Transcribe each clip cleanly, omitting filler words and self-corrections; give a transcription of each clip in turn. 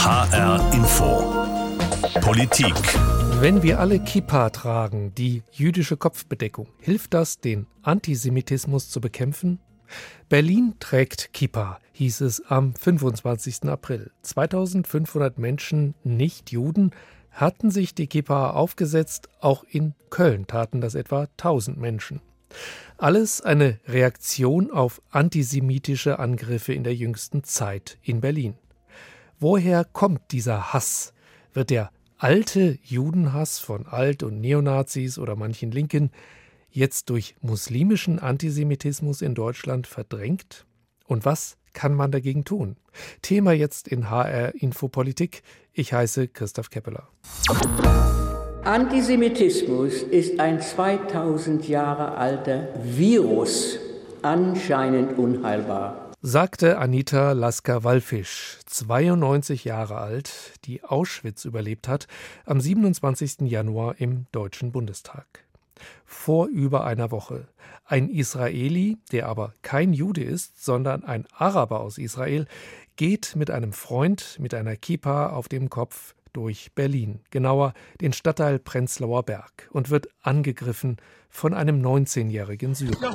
HR Info. Politik. Wenn wir alle Kippa tragen, die jüdische Kopfbedeckung, hilft das, den Antisemitismus zu bekämpfen? Berlin trägt Kippa, hieß es am 25. April. 2500 Menschen, Nicht-Juden, hatten sich die Kippa aufgesetzt. Auch in Köln taten das etwa 1000 Menschen. Alles eine Reaktion auf antisemitische Angriffe in der jüngsten Zeit in Berlin. Woher kommt dieser Hass? Wird der alte Judenhass von Alt- und Neonazis oder manchen Linken jetzt durch muslimischen Antisemitismus in Deutschland verdrängt? Und was kann man dagegen tun? Thema jetzt in HR Infopolitik. Ich heiße Christoph Keppeler. Antisemitismus ist ein 2000 Jahre alter Virus, anscheinend unheilbar, sagte Anita Lasker-Wallfisch, 92 Jahre alt, die Auschwitz überlebt hat, am 27. Januar im Deutschen Bundestag. Vor über einer Woche. Ein Israeli, der aber kein Jude ist, sondern ein Araber aus Israel, geht mit einem Freund mit einer Kippa auf dem Kopf durch Berlin, genauer den Stadtteil Prenzlauer Berg, und wird angegriffen von einem 19-jährigen Syrer.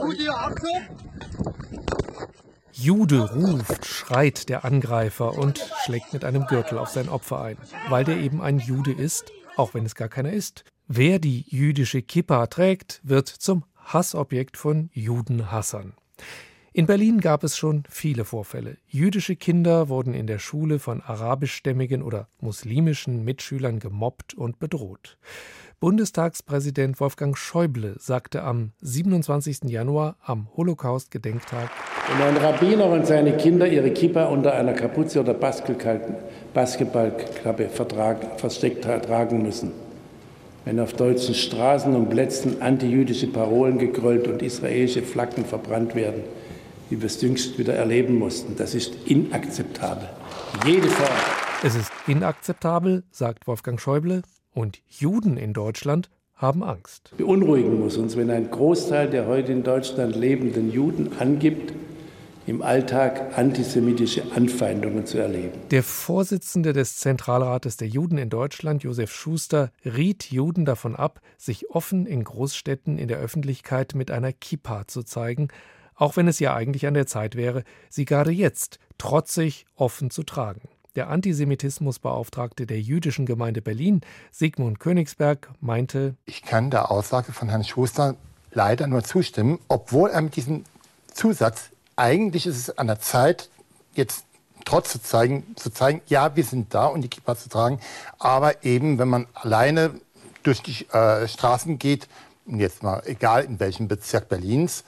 Jude ruft, schreit der Angreifer und schlägt mit einem Gürtel auf sein Opfer ein, weil der eben ein Jude ist, auch wenn es gar keiner ist. Wer die jüdische Kippa trägt, wird zum Hassobjekt von Judenhassern. In Berlin gab es schon viele Vorfälle. Jüdische Kinder wurden in der Schule von arabischstämmigen oder muslimischen Mitschülern gemobbt und bedroht. Bundestagspräsident Wolfgang Schäuble sagte am 27. Januar am Holocaust-Gedenktag: Wenn ein Rabbiner und seine Kinder ihre Kippa unter einer Kapuze oder Basketballklappe versteckt tragen müssen, wenn auf deutschen Straßen und Plätzen antijüdische Parolen gegrölt und israelische Flaggen verbrannt werden, wie wir es jüngst wieder erleben mussten. Das ist inakzeptabel. Jede Form. Es ist inakzeptabel, sagt Wolfgang Schäuble, und Juden in Deutschland haben Angst. Beunruhigen muss uns, wenn ein Großteil der heute in Deutschland lebenden Juden angibt, im Alltag antisemitische Anfeindungen zu erleben. Der Vorsitzende des Zentralrates der Juden in Deutschland, Josef Schuster, riet Juden davon ab, sich offen in Großstädten in der Öffentlichkeit mit einer Kippa zu zeigen, auch wenn es ja eigentlich an der Zeit wäre, sie gerade jetzt trotzig offen zu tragen. Der Antisemitismusbeauftragte der jüdischen Gemeinde Berlin, Sigmund Königsberg, meinte: Ich kann der Aussage von Herrn Schuster leider nur zustimmen, obwohl er mit diesem Zusatz, eigentlich ist es an der Zeit, jetzt trotz zu zeigen, ja, wir sind da und die Kippa zu tragen, aber eben, wenn man alleine durch die Straßen geht, jetzt mal egal in welchem Bezirk Berlins,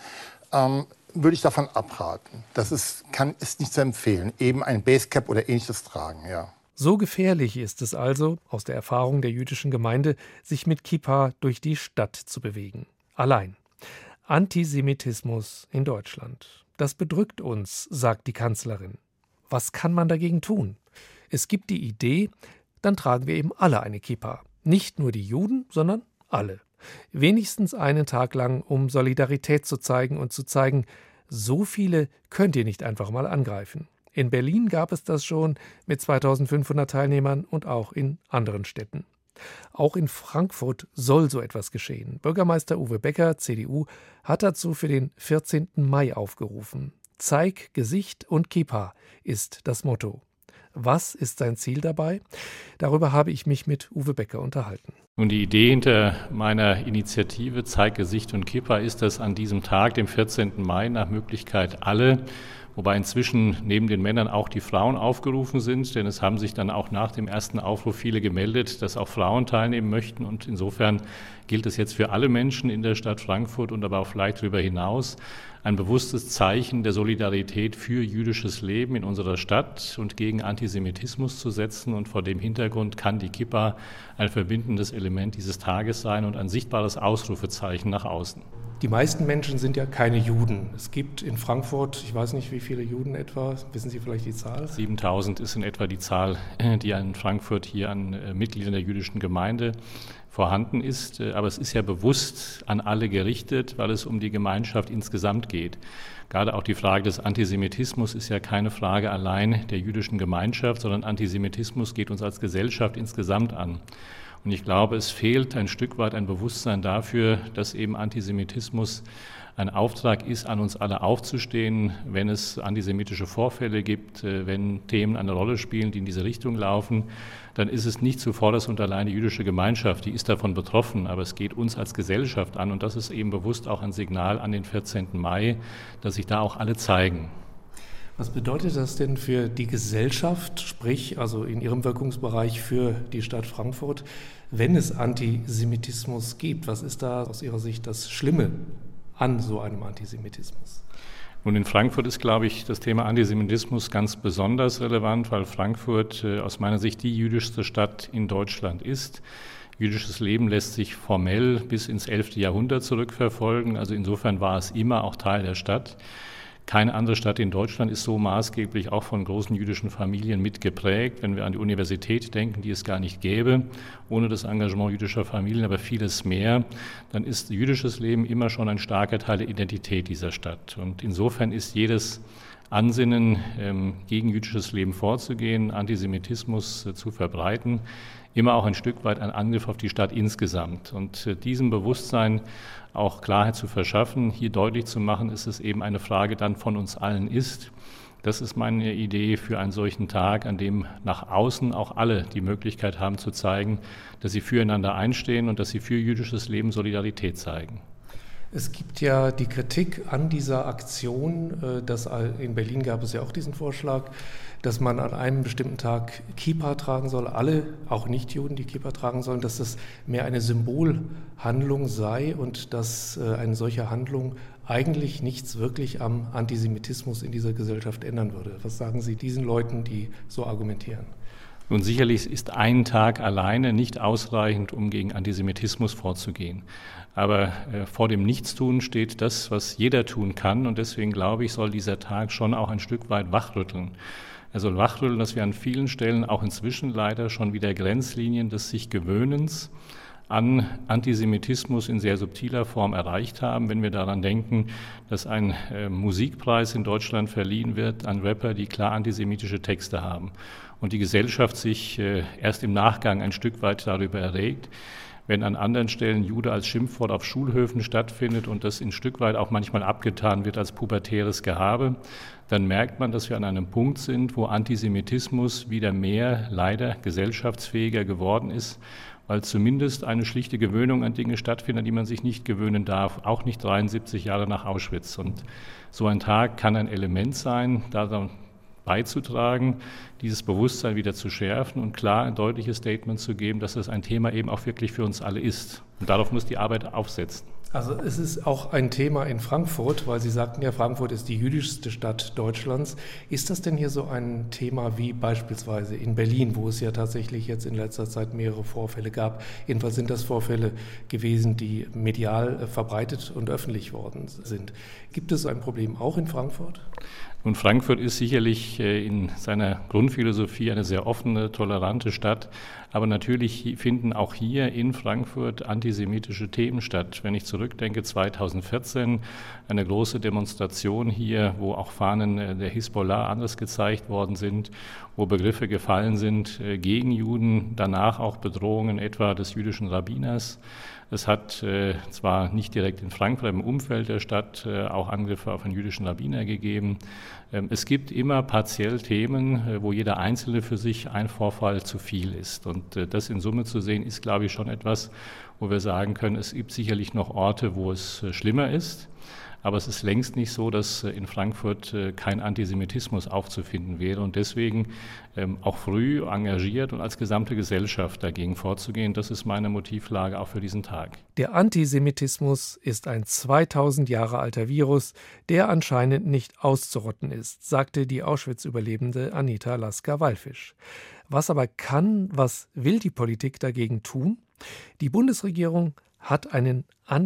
würde ich davon abraten. Das ist nicht zu empfehlen, eben ein Basecap oder ähnliches tragen, ja. So gefährlich ist es also, aus der Erfahrung der jüdischen Gemeinde, sich mit Kippa durch die Stadt zu bewegen. Allein. Antisemitismus in Deutschland. Das bedrückt uns, sagt die Kanzlerin. Was kann man dagegen tun? Es gibt die Idee, dann tragen wir eben alle eine Kippa. Nicht nur die Juden, sondern alle. Wenigstens einen Tag lang, um Solidarität zu zeigen und zu zeigen, so viele könnt ihr nicht einfach mal angreifen. In Berlin gab es das schon mit 2500 Teilnehmern und auch in anderen Städten. Auch in Frankfurt soll so etwas geschehen. Bürgermeister Uwe Becker, CDU, hat dazu für den 14. Mai aufgerufen. Zeig Gesicht und Kippa ist das Motto. Was ist sein Ziel dabei? Darüber habe ich mich mit Uwe Becker unterhalten. Und die Idee hinter meiner Initiative Zeig Gesicht und Kippa ist, dass an diesem Tag, dem 14. Mai, nach Möglichkeit alle, wobei inzwischen neben den Männern auch die Frauen aufgerufen sind, denn es haben sich dann auch nach dem ersten Aufruf viele gemeldet, dass auch Frauen teilnehmen möchten, und insofern gilt es jetzt für alle Menschen in der Stadt Frankfurt und aber auch vielleicht darüber hinaus, ein bewusstes Zeichen der Solidarität für jüdisches Leben in unserer Stadt und gegen Antisemitismus zu setzen, und vor dem Hintergrund kann die Kippa ein verbindendes Element dieses Tages sein und ein sichtbares Ausrufezeichen nach außen. Die meisten Menschen sind ja keine Juden. Es gibt in Frankfurt, ich weiß nicht, wie viele Juden etwa, wissen Sie vielleicht die Zahl? 7.000 ist in etwa die Zahl, die in Frankfurt hier an Mitgliedern der jüdischen Gemeinde vorhanden ist. Aber es ist ja bewusst an alle gerichtet, weil es um die Gemeinschaft insgesamt geht. Gerade auch die Frage des Antisemitismus ist ja keine Frage allein der jüdischen Gemeinschaft, sondern Antisemitismus geht uns als Gesellschaft insgesamt an. Und ich glaube, es fehlt ein Stück weit ein Bewusstsein dafür, dass eben Antisemitismus ein Auftrag ist, an uns alle aufzustehen, wenn es antisemitische Vorfälle gibt, wenn Themen eine Rolle spielen, die in diese Richtung laufen, dann ist es nicht zuvorderst und allein die jüdische Gemeinschaft, die ist davon betroffen, aber es geht uns als Gesellschaft an und das ist eben bewusst auch ein Signal an den 14. Mai, dass sich da auch alle zeigen. Was bedeutet das denn für die Gesellschaft, sprich also in ihrem Wirkungsbereich für die Stadt Frankfurt, wenn es Antisemitismus gibt? Was ist da aus Ihrer Sicht das Schlimme an so einem Antisemitismus? Nun, in Frankfurt ist, glaube ich, das Thema Antisemitismus ganz besonders relevant, weil Frankfurt aus meiner Sicht die jüdischste Stadt in Deutschland ist. Jüdisches Leben lässt sich formell bis ins 11. Jahrhundert zurückverfolgen, also insofern war es immer auch Teil der Stadt. Keine andere Stadt in Deutschland ist so maßgeblich auch von großen jüdischen Familien mitgeprägt. Wenn wir an die Universität denken, die es gar nicht gäbe, ohne das Engagement jüdischer Familien, aber vieles mehr, dann ist jüdisches Leben immer schon ein starker Teil der Identität dieser Stadt. Und insofern ist jedes Ansinnen, gegen jüdisches Leben vorzugehen, Antisemitismus zu verbreiten, immer auch ein Stück weit ein Angriff auf die Stadt insgesamt. Und diesem Bewusstsein auch Klarheit zu verschaffen, hier deutlich zu machen, ist es eben eine Frage dann von uns allen ist. Das ist meine Idee für einen solchen Tag, an dem nach außen auch alle die Möglichkeit haben zu zeigen, dass sie füreinander einstehen und dass sie für jüdisches Leben Solidarität zeigen. Es gibt ja die Kritik an dieser Aktion, dass in Berlin gab es ja auch diesen Vorschlag, dass man an einem bestimmten Tag Kippa tragen soll, alle, auch Nichtjuden, die Kippa tragen sollen, dass das mehr eine Symbolhandlung sei und dass eine solche Handlung eigentlich nichts wirklich am Antisemitismus in dieser Gesellschaft ändern würde. Was sagen Sie diesen Leuten, die so argumentieren? Nun, sicherlich ist ein Tag alleine nicht ausreichend, um gegen Antisemitismus vorzugehen. Aber vor dem Nichtstun steht das, was jeder tun kann. Und deswegen glaube ich, soll dieser Tag schon auch ein Stück weit wachrütteln. Er soll wachrütteln, dass wir an vielen Stellen auch inzwischen leider schon wieder Grenzlinien des sich Gewöhnens an Antisemitismus in sehr subtiler Form erreicht haben, wenn wir daran denken, dass ein Musikpreis in Deutschland verliehen wird an Rapper, die klar antisemitische Texte haben. Und die Gesellschaft sich erst im Nachgang ein Stück weit darüber erregt. Wenn an anderen Stellen Jude als Schimpfwort auf Schulhöfen stattfindet und das ein Stück weit auch manchmal abgetan wird als pubertäres Gehabe, dann merkt man, dass wir an einem Punkt sind, wo Antisemitismus wieder mehr leider gesellschaftsfähiger geworden ist, weil zumindest eine schlichte Gewöhnung an Dinge stattfindet, an die man sich nicht gewöhnen darf, auch nicht 73 Jahre nach Auschwitz. Und so ein Tag kann ein Element sein, daran beizutragen, dieses Bewusstsein wieder zu schärfen und klar ein deutliches Statement zu geben, dass das ein Thema eben auch wirklich für uns alle ist. Und darauf muss die Arbeit aufsetzen. Also es ist auch ein Thema in Frankfurt, weil Sie sagten ja, Frankfurt ist die jüdischste Stadt Deutschlands. Ist das denn hier so ein Thema wie beispielsweise in Berlin, wo es ja tatsächlich jetzt in letzter Zeit mehrere Vorfälle gab? Jedenfalls sind das Vorfälle gewesen, die medial verbreitet und öffentlich worden sind. Gibt es ein Problem auch in Frankfurt? Und Frankfurt ist sicherlich in seiner Grundphilosophie eine sehr offene, tolerante Stadt. Aber natürlich finden auch hier in Frankfurt antisemitische Themen statt. Wenn ich zurückdenke, 2014 eine große Demonstration hier, wo auch Fahnen der Hisbollah anders gezeigt worden sind, wo Begriffe gefallen sind gegen Juden, danach auch Bedrohungen etwa des jüdischen Rabbiners. Es hat zwar nicht direkt in Frankfurt, im Umfeld der Stadt auch Angriffe auf einen jüdischen Rabbiner gegeben. Es gibt immer partiell Themen, wo jeder Einzelne für sich ein Vorfall zu viel ist. Und das in Summe zu sehen, ist, glaube ich, schon etwas, wo wir sagen können, es gibt sicherlich noch Orte, wo es schlimmer ist. Aber es ist längst nicht so, dass in Frankfurt kein Antisemitismus aufzufinden wäre. Und deswegen auch früh engagiert und als gesamte Gesellschaft dagegen vorzugehen, das ist meine Motivlage auch für diesen Tag. Der Antisemitismus ist ein 2000 Jahre alter Virus, der anscheinend nicht auszurotten ist, sagte die Auschwitz-Überlebende Anita Lasker-Wallfisch. Was aber kann, was will die Politik dagegen tun? Die Bundesregierung hat einen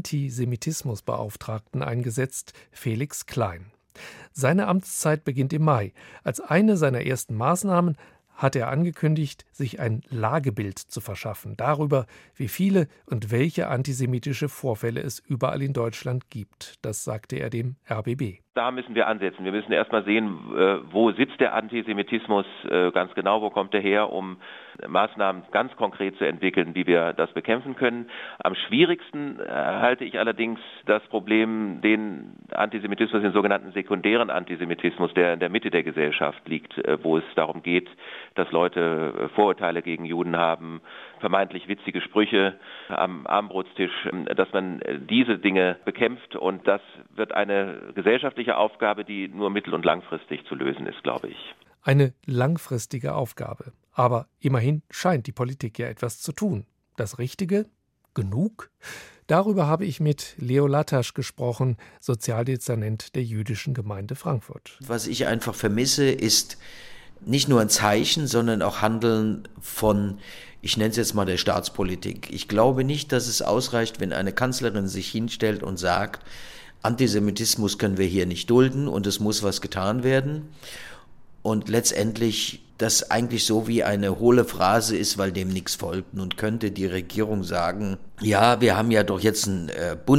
Antisemitismusbeauftragten eingesetzt, Felix Klein. Seine Amtszeit beginnt im Mai. Als eine seiner ersten Maßnahmen hat er angekündigt, sich ein Lagebild zu verschaffen darüber, wie viele und welche antisemitische Vorfälle es überall in Deutschland gibt. Das sagte er dem RBB. Da müssen wir ansetzen. Wir müssen erstmal sehen, wo sitzt der Antisemitismus ganz genau, wo kommt er her, um Maßnahmen ganz konkret zu entwickeln, wie wir das bekämpfen können. Am schwierigsten halte ich allerdings das Problem, den Antisemitismus, den sogenannten sekundären Antisemitismus, der in der Mitte der Gesellschaft liegt, wo es darum geht, dass Leute Vorurteile gegen Juden haben, vermeintlich witzige Sprüche am Abendbrotstisch, dass man diese Dinge bekämpft, und das wird eine gesellschaftliche Aufgabe, die nur mittel- und langfristig zu lösen ist, glaube ich. Eine langfristige Aufgabe. Aber immerhin scheint die Politik ja etwas zu tun. Das Richtige? Genug? Darüber habe ich mit Leo Latasch gesprochen, Sozialdezernent der Jüdischen Gemeinde Frankfurt. Was ich einfach vermisse, ist nicht nur ein Zeichen, sondern auch Handeln von, ich nenne es jetzt mal, der Staatspolitik. Ich glaube nicht, dass es ausreicht, wenn eine Kanzlerin sich hinstellt und sagt, Antisemitismus können wir hier nicht dulden und es muss was getan werden. Und letztendlich das eigentlich so wie eine hohle Phrase ist, weil dem nichts folgt. Nun könnte die Regierung sagen, ja, wir haben ja doch jetzt einen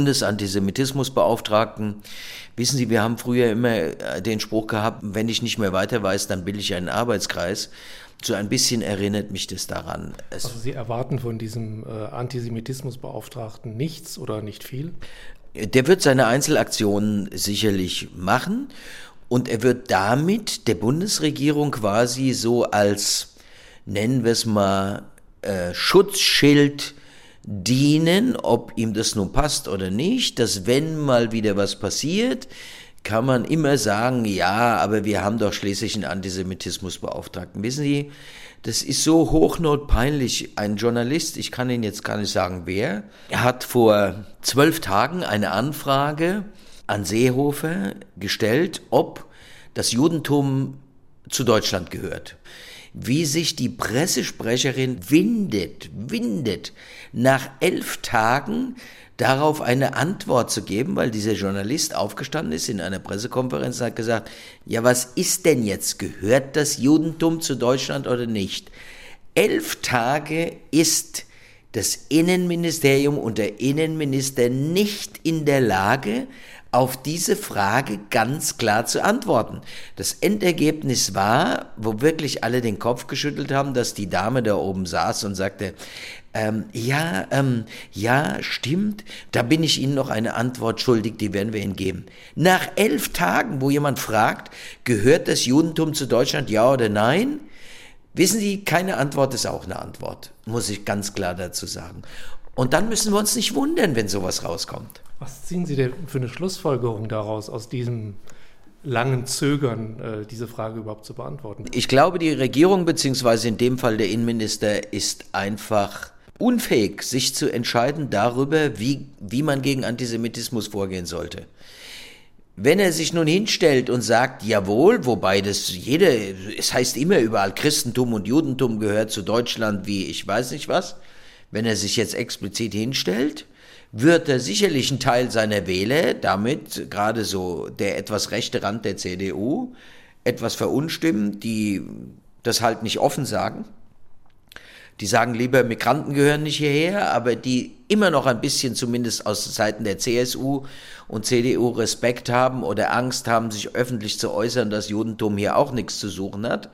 Bundesantisemitismusbeauftragten. Wissen Sie, wir haben früher immer den Spruch gehabt, wenn ich nicht mehr weiter weiß, dann bilde ich einen Arbeitskreis. So ein bisschen erinnert mich das daran. Also Sie erwarten von diesem Antisemitismusbeauftragten nichts oder nicht viel? Der wird seine Einzelaktionen sicherlich machen. Und er wird damit der Bundesregierung quasi so als, nennen wir es mal, Schutzschild dienen, ob ihm das nun passt oder nicht, dass wenn mal wieder was passiert, kann man immer sagen, ja, aber wir haben doch schließlich einen Antisemitismusbeauftragten. Wissen Sie, das ist so hochnotpeinlich. Ein Journalist, ich kann Ihnen jetzt gar nicht sagen wer, er hat vor 12 Tagen eine Anfrage an Seehofer gestellt, ob das Judentum zu Deutschland gehört. Wie sich die Pressesprecherin windet, nach 11 Tagen darauf eine Antwort zu geben, weil dieser Journalist aufgestanden ist in einer Pressekonferenz und hat gesagt, ja, was ist denn jetzt? Gehört das Judentum zu Deutschland oder nicht? 11 Tage ist das Innenministerium und der Innenminister nicht in der Lage, auf diese Frage ganz klar zu antworten. Das Endergebnis war, wo wirklich alle den Kopf geschüttelt haben, dass die Dame da oben saß und sagte, ja, stimmt, da bin ich Ihnen noch eine Antwort schuldig, die werden wir Ihnen geben. Nach 11 Tagen, wo jemand fragt, gehört das Judentum zu Deutschland, ja oder nein? Wissen Sie, keine Antwort ist auch eine Antwort, muss ich ganz klar dazu sagen. Und dann müssen wir uns nicht wundern, wenn sowas rauskommt. Was ziehen Sie denn für eine Schlussfolgerung daraus, aus diesem langen Zögern, diese Frage überhaupt zu beantworten? Ich glaube, die Regierung, beziehungsweise in dem Fall der Innenminister, ist einfach unfähig, sich zu entscheiden darüber, wie man gegen Antisemitismus vorgehen sollte. Wenn er sich nun hinstellt und sagt, jawohl, wobei es heißt immer überall, Christentum und Judentum gehört zu Deutschland wie ich weiß nicht was, wenn er sich jetzt explizit hinstellt, wird er sicherlich einen Teil seiner Wähler, damit gerade so der etwas rechte Rand der CDU, etwas verunstimmen, die das halt nicht offen sagen. Die sagen lieber, Migranten gehören nicht hierher, aber die immer noch ein bisschen zumindest aus Seiten der CSU und CDU Respekt haben oder Angst haben, sich öffentlich zu äußern, dass Judentum hier auch nichts zu suchen hat.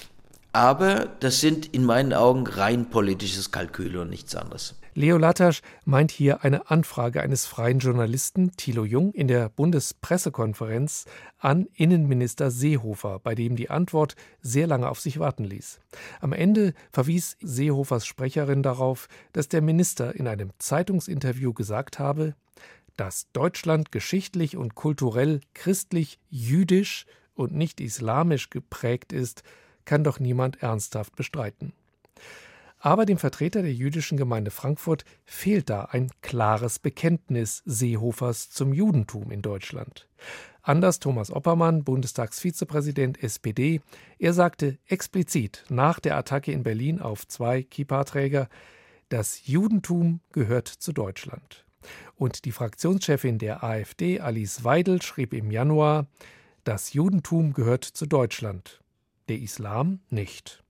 Aber das sind in meinen Augen rein politisches Kalkül und nichts anderes. Leo Latasch meint hier eine Anfrage eines freien Journalisten, Thilo Jung, in der Bundespressekonferenz an Innenminister Seehofer, bei dem die Antwort sehr lange auf sich warten ließ. Am Ende verwies Seehofers Sprecherin darauf, dass der Minister in einem Zeitungsinterview gesagt habe, dass Deutschland geschichtlich und kulturell christlich, jüdisch und nicht islamisch geprägt ist, kann doch niemand ernsthaft bestreiten. Aber dem Vertreter der Jüdischen Gemeinde Frankfurt fehlt da ein klares Bekenntnis Seehofers zum Judentum in Deutschland. Anders Thomas Oppermann, Bundestagsvizepräsident SPD, er sagte explizit nach der Attacke in Berlin auf 2 Kippa-Träger, Das Judentum gehört zu Deutschland. Und die Fraktionschefin der AfD, Alice Weidel, schrieb im Januar, das Judentum gehört zu Deutschland, der Islam nicht.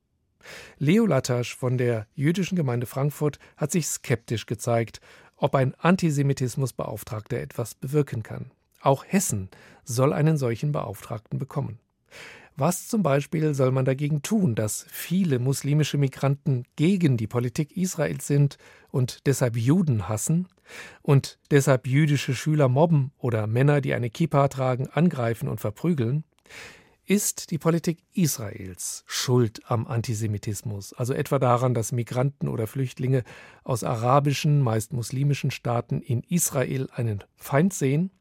Leo Latasch von der Jüdischen Gemeinde Frankfurt hat sich skeptisch gezeigt, ob ein Antisemitismusbeauftragter etwas bewirken kann. Auch Hessen soll einen solchen Beauftragten bekommen. Was zum Beispiel soll man dagegen tun, dass viele muslimische Migranten gegen die Politik Israels sind und deshalb Juden hassen und deshalb jüdische Schüler mobben oder Männer, die eine Kippa tragen, angreifen und verprügeln? Ist die Politik Israels schuld am Antisemitismus, also etwa daran, dass Migranten oder Flüchtlinge aus arabischen, meist muslimischen Staaten in Israel einen Feind sehen?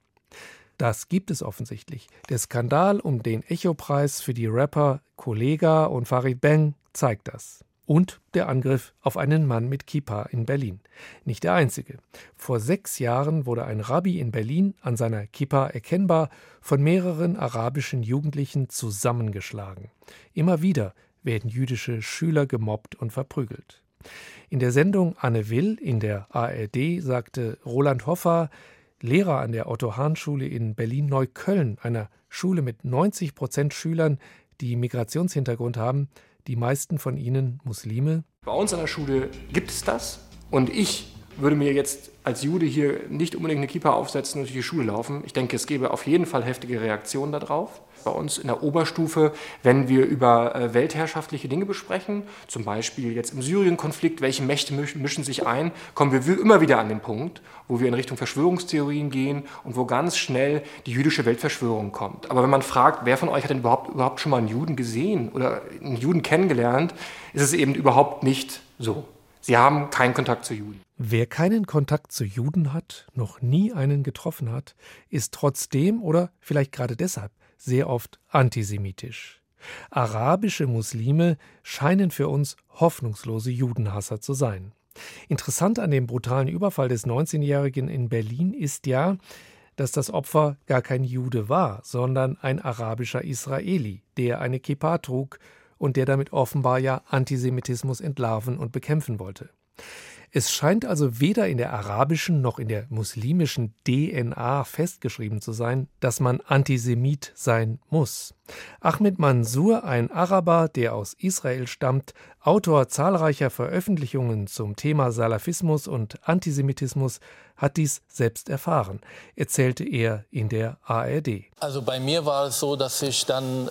Das gibt es offensichtlich. Der Skandal um den Echo-Preis für die Rapper Kollega und Farid Bang zeigt das. Und der Angriff auf einen Mann mit Kippa in Berlin. Nicht der einzige. Vor 6 Jahren wurde ein Rabbi in Berlin an seiner Kippa erkennbar von mehreren arabischen Jugendlichen zusammengeschlagen. Immer wieder werden jüdische Schüler gemobbt und verprügelt. In der Sendung Anne Will in der ARD sagte Roland Hoffa, Lehrer an der Otto-Hahn-Schule in Berlin-Neukölln, einer Schule mit 90% Schülern, die Migrationshintergrund haben, die meisten von ihnen Muslime. Bei uns an der Schule gibt es das und ich würde mir jetzt als Jude hier nicht unbedingt eine Kippa aufsetzen und durch die Schule laufen. Ich denke, es gäbe auf jeden Fall heftige Reaktionen darauf. Bei uns in der Oberstufe, wenn wir über weltherrschaftliche Dinge besprechen, zum Beispiel jetzt im Syrien-Konflikt, welche Mächte mischen sich ein, kommen wir immer wieder an den Punkt, wo wir in Richtung Verschwörungstheorien gehen und wo ganz schnell die jüdische Weltverschwörung kommt. Aber wenn man fragt, wer von euch hat denn überhaupt schon mal einen Juden gesehen oder einen Juden kennengelernt, ist es eben überhaupt nicht so. Sie haben keinen Kontakt zu Juden. Wer keinen Kontakt zu Juden hat, noch nie einen getroffen hat, ist trotzdem oder vielleicht gerade deshalb sehr oft antisemitisch. Arabische Muslime scheinen für uns hoffnungslose Judenhasser zu sein. Interessant an dem brutalen Überfall des 19-Jährigen in Berlin ist ja, dass das Opfer gar kein Jude war, sondern ein arabischer Israeli, der eine Kippa trug und der damit offenbar ja Antisemitismus entlarven und bekämpfen wollte. Es scheint also weder in der arabischen noch in der muslimischen DNA festgeschrieben zu sein, dass man Antisemit sein muss. Ahmed Mansour, ein Araber, der aus Israel stammt, Autor zahlreicher Veröffentlichungen zum Thema Salafismus und Antisemitismus, hat dies selbst erfahren, erzählte er in der ARD. Also bei mir war es so, dass ich dann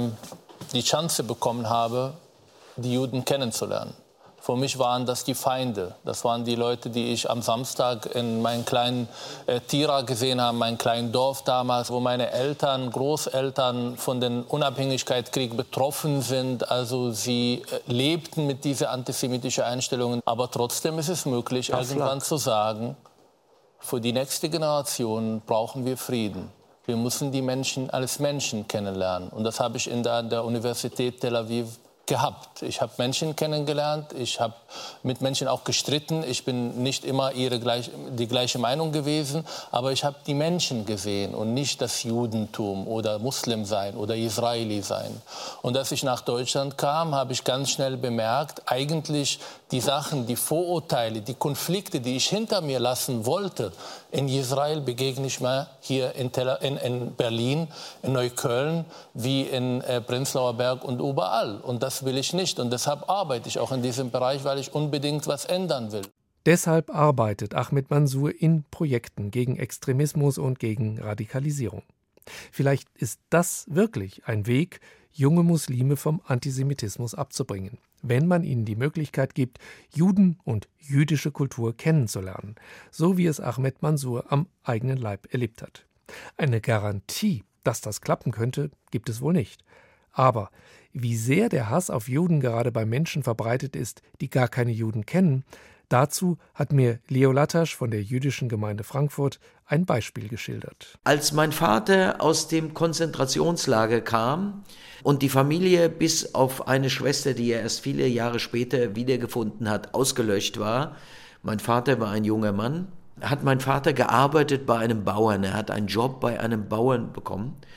die Chance bekommen habe, die Juden kennenzulernen. Für mich waren das die Feinde. Das waren die Leute, die ich am Samstag in meinem kleinen Tira gesehen habe, meinem kleinen Dorf damals, wo meine Eltern, Großeltern von dem Unabhängigkeitskrieg betroffen sind. Also sie lebten mit dieser antisemitischen Einstellung. Aber trotzdem ist es möglich, irgendwann zu sagen, für die nächste Generation brauchen wir Frieden. Wir müssen die Menschen als Menschen kennenlernen. Und das habe ich in der Universität Tel Aviv gehabt. Ich habe Menschen kennengelernt, ich habe mit Menschen auch gestritten. Ich bin nicht immer die gleiche Meinung gewesen, aber ich habe die Menschen gesehen und nicht das Judentum oder Muslim sein oder Israeli sein. Und als ich nach Deutschland kam, habe ich ganz schnell bemerkt, eigentlich die Sachen, die Vorurteile, die Konflikte, die ich hinter mir lassen wollte, in Israel begegne ich mir hier in Berlin, in Neukölln, wie in Prenzlauer Berg und überall. Und das will ich nicht. Und deshalb arbeite ich auch in diesem Bereich, weil ich unbedingt was ändern will. Deshalb arbeitet Ahmed Mansour in Projekten gegen Extremismus und gegen Radikalisierung. Vielleicht ist das wirklich ein Weg, junge Muslime vom Antisemitismus abzubringen, wenn man ihnen die Möglichkeit gibt, Juden und jüdische Kultur kennenzulernen, so wie es Ahmed Mansour am eigenen Leib erlebt hat. Eine Garantie, dass das klappen könnte, gibt es wohl nicht. Aber wie sehr der Hass auf Juden gerade bei Menschen verbreitet ist, die gar keine Juden kennen, dazu hat mir Leo Latasch von der Jüdischen Gemeinde Frankfurt ein Beispiel geschildert. Als mein Vater aus dem Konzentrationslager kam und die Familie bis auf eine Schwester, die er erst viele Jahre später wiedergefunden hat, ausgelöscht war, mein Vater war ein junger Mann, hat mein Vater gearbeitet bei einem Bauern. Er hat einen Job bei einem Bauern bekommen.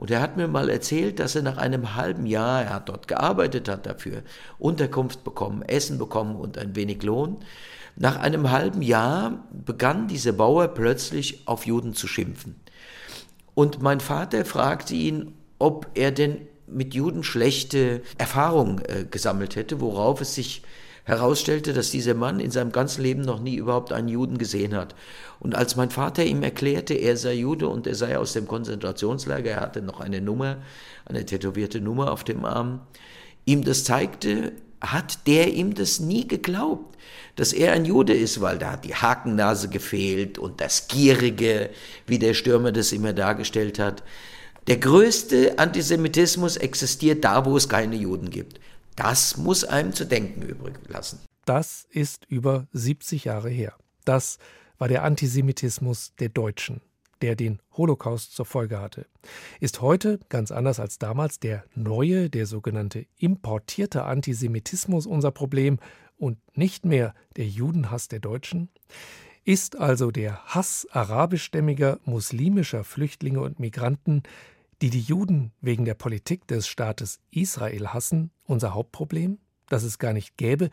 Und er hat mir mal erzählt, dass er nach einem halben Jahr, er hat dort gearbeitet, hat dafür Unterkunft bekommen, Essen bekommen und ein wenig Lohn. Nach einem halben Jahr begann dieser Bauer plötzlich auf Juden zu schimpfen. Und mein Vater fragte ihn, ob er denn mit Juden schlechte Erfahrungen gesammelt hätte, worauf es sich herausstellte, dass dieser Mann in seinem ganzen Leben noch nie überhaupt einen Juden gesehen hat. Und als mein Vater ihm erklärte, er sei Jude und er sei aus dem Konzentrationslager, er hatte noch eine Nummer, eine tätowierte Nummer auf dem Arm, ihm das zeigte, hat der ihm das nie geglaubt, dass er ein Jude ist, weil da hat die Hakennase gefehlt und das Gierige, wie der Stürmer das immer dargestellt hat. Der größte Antisemitismus existiert da, wo es keine Juden gibt. Das muss einem zu denken übrig lassen. Das ist über 70 Jahre her. Das war der Antisemitismus der Deutschen, der den Holocaust zur Folge hatte. Ist heute, ganz anders als damals, der neue, der sogenannte importierte Antisemitismus unser Problem und nicht mehr der Judenhass der Deutschen? Ist also der Hass arabischstämmiger, muslimischer Flüchtlinge und Migranten, die Juden wegen der Politik des Staates Israel hassen, unser Hauptproblem? Das es gar nicht gäbe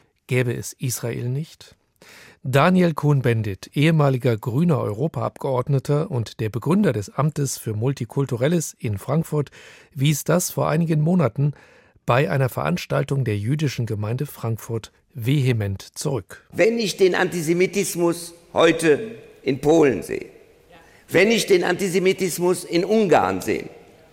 es Israel nicht? Daniel Cohn-Bendit, ehemaliger grüner Europaabgeordneter und der Begründer des Amtes für Multikulturelles in Frankfurt, wies das vor einigen Monaten bei einer Veranstaltung der jüdischen Gemeinde Frankfurt vehement zurück. Wenn ich den Antisemitismus heute in Polen sehe, wenn ich den Antisemitismus in Ungarn sehe,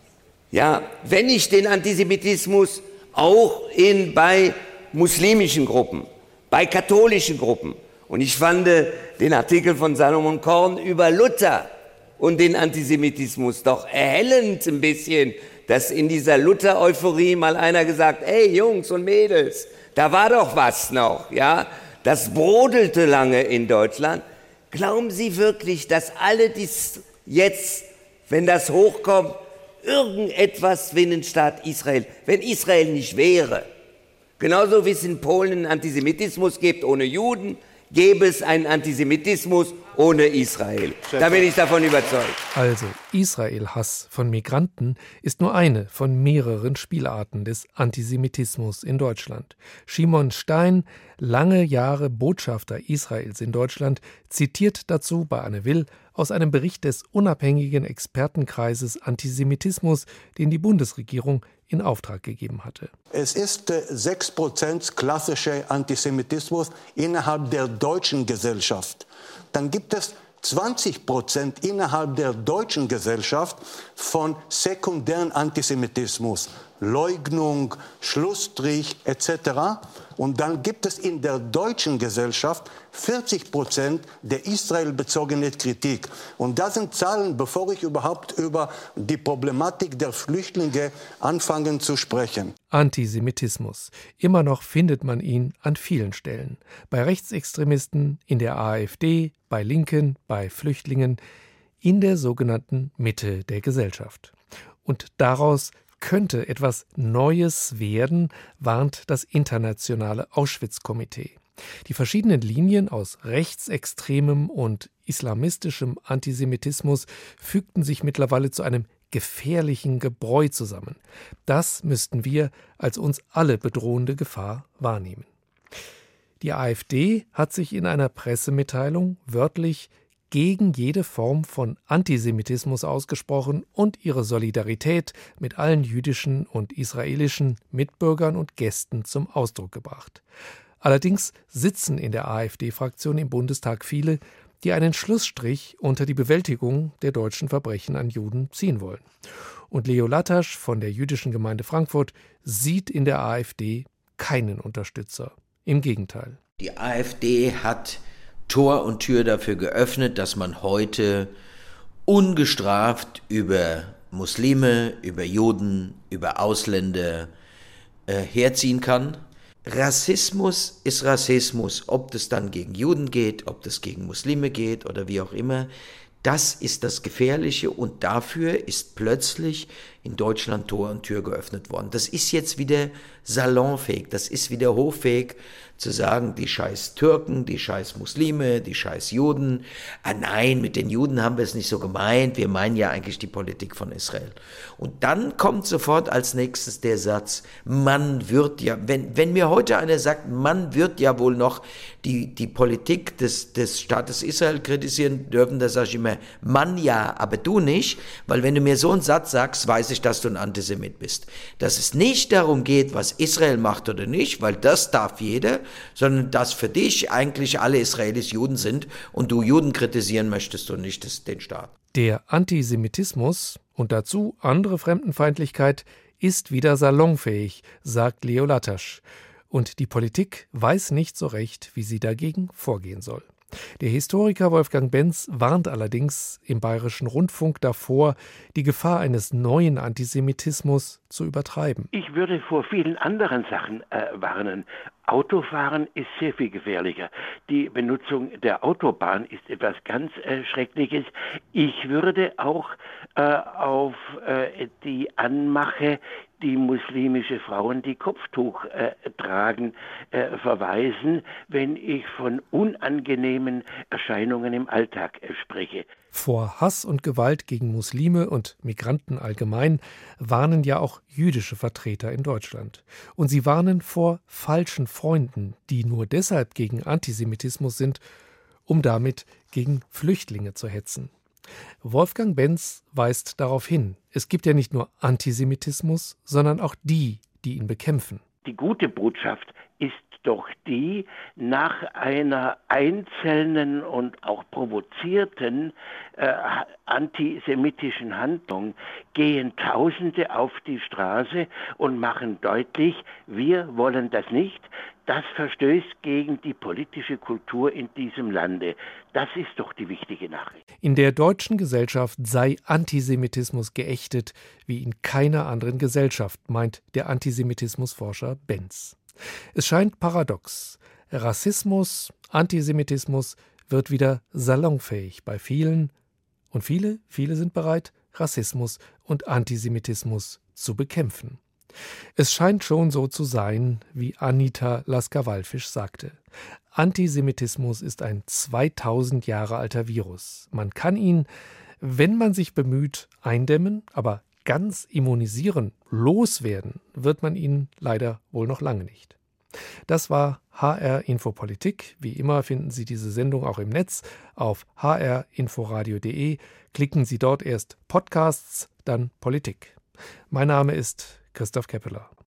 ja, wenn ich den Antisemitismus auch bei muslimischen Gruppen, bei katholischen Gruppen, und ich fand den Artikel von Salomon Korn über Luther und den Antisemitismus doch erhellend ein bisschen, dass in dieser Luther-Euphorie mal einer gesagt, ey Jungs und Mädels, da war doch was noch, ja, das brodelte lange in Deutschland. Glauben Sie wirklich, dass alle dies jetzt, wenn das hochkommt, irgendetwas wie den Staat Israel, wenn Israel nicht wäre, genauso wie es in Polen einen Antisemitismus gibt ohne Juden, gäbe es einen Antisemitismus ohne Israel. Da bin ich davon überzeugt. Also, Israel-Hass von Migranten ist nur eine von mehreren Spielarten des Antisemitismus in Deutschland. Shimon Stein, lange Jahre Botschafter Israels in Deutschland, zitiert dazu bei Anne Will aus einem Bericht des unabhängigen Expertenkreises Antisemitismus, den die Bundesregierung in Auftrag gegeben hatte. Es ist 6% klassischer Antisemitismus innerhalb der deutschen Gesellschaft. Dann gibt es 20% innerhalb der deutschen Gesellschaft von sekundären Antisemitismus, Leugnung, Schlussstrich etc. Und dann gibt es in der deutschen Gesellschaft 40% der israelbezogene Kritik. Und das sind Zahlen, bevor ich überhaupt über die Problematik der Flüchtlinge anfange zu sprechen. Antisemitismus. Immer noch findet man ihn an vielen Stellen. Bei Rechtsextremisten, in der AfD, bei Linken, bei Flüchtlingen, in der sogenannten Mitte der Gesellschaft. Und daraus könnte etwas Neues werden, warnt das internationale Auschwitz-Komitee. Die verschiedenen Linien aus rechtsextremem und islamistischem Antisemitismus fügten sich mittlerweile zu einem gefährlichen Gebräu zusammen. Das müssten wir als uns alle bedrohende Gefahr wahrnehmen. Die AfD hat sich in einer Pressemitteilung wörtlich gegen jede Form von Antisemitismus ausgesprochen und ihre Solidarität mit allen jüdischen und israelischen Mitbürgern und Gästen zum Ausdruck gebracht. Allerdings sitzen in der AfD-Fraktion im Bundestag viele, die einen Schlussstrich unter die Bewältigung der deutschen Verbrechen an Juden ziehen wollen. Und Leo Latasch von der jüdischen Gemeinde Frankfurt sieht in der AfD keinen Unterstützer. Im Gegenteil. Die AfD hat Tor und Tür dafür geöffnet, dass man heute ungestraft über Muslime, über Juden, über Ausländer herziehen kann. Rassismus ist Rassismus, ob das dann gegen Juden geht, ob das gegen Muslime geht oder wie auch immer. Das ist das Gefährliche und dafür ist plötzlich in Deutschland Tor und Tür geöffnet worden. Das ist jetzt wieder salonfähig. Das ist wieder hoffähig zu sagen, die scheiß Türken, die scheiß Muslime, die scheiß Juden. Nein, mit den Juden haben wir es nicht so gemeint. Wir meinen ja eigentlich die Politik von Israel. Und dann kommt sofort als nächstes der Satz, man wird ja, wenn mir heute einer sagt, man wird ja wohl noch die Politik des Staates Israel kritisieren dürfen, da sage ich immer, Mann ja, aber du nicht, weil wenn du mir so einen Satz sagst, weiß ich, dass du ein Antisemit bist. Dass es nicht darum geht, was Israel macht oder nicht, weil das darf jeder, sondern dass für dich eigentlich alle Israelis Juden sind und du Juden kritisieren möchtest und nicht den Staat. Der Antisemitismus und dazu andere Fremdenfeindlichkeit ist wieder salonfähig, sagt Leo Latasch. Und die Politik weiß nicht so recht, wie sie dagegen vorgehen soll. Der Historiker Wolfgang Benz warnt allerdings im Bayerischen Rundfunk davor, die Gefahr eines neuen Antisemitismus zu übertreiben. Ich würde vor vielen anderen Sachen warnen. Autofahren ist sehr viel gefährlicher. Die Benutzung der Autobahn ist etwas ganz Schreckliches. Ich würde auch auf die Anmache, die muslimische Frauen, die Kopftuch tragen, verweisen, wenn ich von unangenehmen Erscheinungen im Alltag spreche. Vor Hass und Gewalt gegen Muslime und Migranten allgemein warnen ja auch jüdische Vertreter in Deutschland. Und sie warnen vor falschen Freunden, die nur deshalb gegen Antisemitismus sind, um damit gegen Flüchtlinge zu hetzen. Wolfgang Benz weist darauf hin, es gibt ja nicht nur Antisemitismus, sondern auch die ihn bekämpfen. Die gute Botschaft ist doch die, nach einer einzelnen und auch provozierten antisemitischen Handlung gehen Tausende auf die Straße und machen deutlich, wir wollen das nicht. Das verstößt gegen die politische Kultur in diesem Lande. Das ist doch die wichtige Nachricht. In der deutschen Gesellschaft sei Antisemitismus geächtet wie in keiner anderen Gesellschaft, meint der Antisemitismusforscher Benz. Es scheint paradox. Rassismus, Antisemitismus wird wieder salonfähig bei vielen. Und viele sind bereit, Rassismus und Antisemitismus zu bekämpfen. Es scheint schon so zu sein, wie Anita Lasker-Wallfisch sagte. Antisemitismus ist ein 2000 Jahre alter Virus. Man kann ihn, wenn man sich bemüht, eindämmen, aber ganz immunisieren, loswerden, wird man ihn leider wohl noch lange nicht. Das war HR Infopolitik. Wie immer finden Sie diese Sendung auch im Netz auf hrinforadio.de. Klicken Sie dort erst Podcasts, dann Politik. Mein Name ist Christoph Keppeler.